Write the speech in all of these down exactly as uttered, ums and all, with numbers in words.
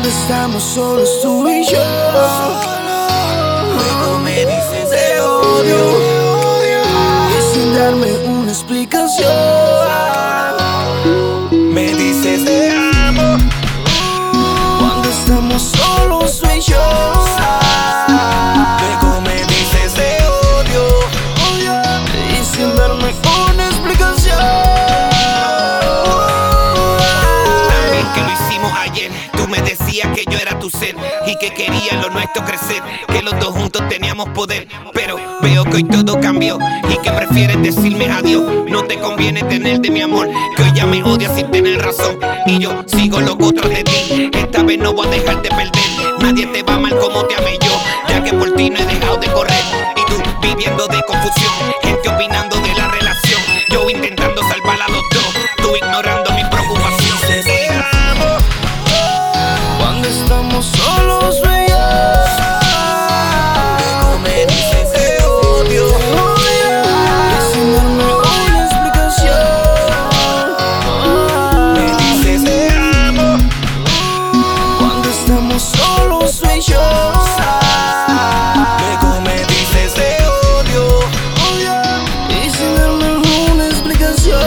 Cuando estamos solos tú y yo, luego me dices te odio y sin darme una explicación me dices te amo. Cuando estamos solos tú y yo, luego me dices te odio y sin darme una explicación. También que lo hicimos ayer, tú me decías que yo era tu ser y que quería lo nuestro crecer, que los dos juntos teníamos poder. Pero veo que hoy todo cambió y que prefieres decirme adiós. No te conviene tener de mi amor, que hoy ya me odias sin tener razón. Y yo sigo loco tras de ti, esta vez no voy a dejarte perder. Nadie te va a amar como te amé yo, ya que por ti no he dejado de correr. Y tú viviendo de confusión, gente opinando de la relación, yo intentando salvar a los dos, tú ignorando mi preocupación. Te amo. Cuando estamos solos tú y yo, luego me dices te odio y sin darme una explicación me dices te amo. Cuando estamos solos tú y yo, luego me dices te odio y sin darme una explicación.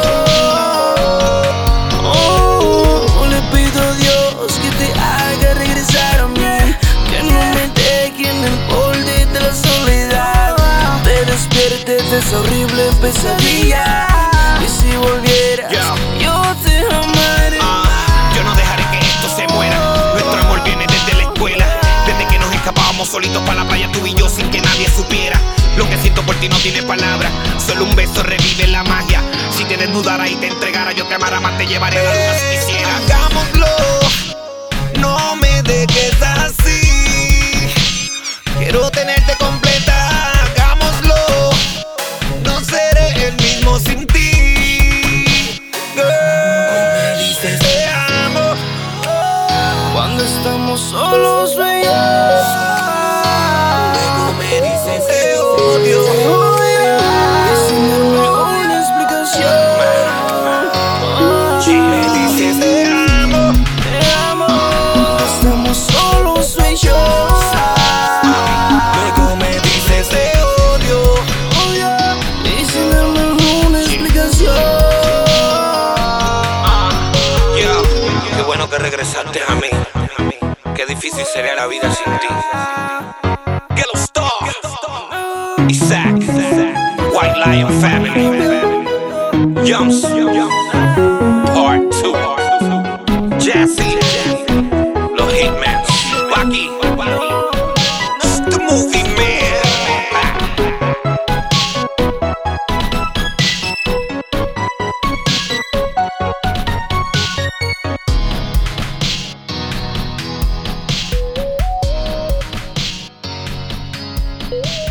Oh, le pido a Dios que te haga regresar a mí, que no me deje en el borde de la soledad, te despiertes de esa horrible pesadilla y si volvieras Yeah. yo te amaré. Ah, yo no dejaré que esto se muera. Nuestro amor viene desde la escuela, desde que nos escapábamos solitos para la playa tú y yo sin que nadie supiera. Lo que siento por ti no tiene palabras, solo un beso revive la magia. Si te desnudara y te entregara, yo te amara más, te llevaré a la luna si quisiera. Hagámoslo, no me dejes así, quiero tenerte completa. Hagámoslo, no seré el mismo sin ti. Girl, me dices te amo. Cuando estamos solos tú y yo, Luego me dices te odio. y sin darme una explicación Me dices te amo. te amo. Cuando estamos solos tú y yo, Luego me dices te odio. y sin darme una explicación. Yo, qué bueno que regresaste a mí. Qué difícil sería la vida sin ti. Que los Stars, Isaac, White Lion Family, Yums, Part two, Jazzy, los Hitmans, Bucky, it's the movie man. Yeah.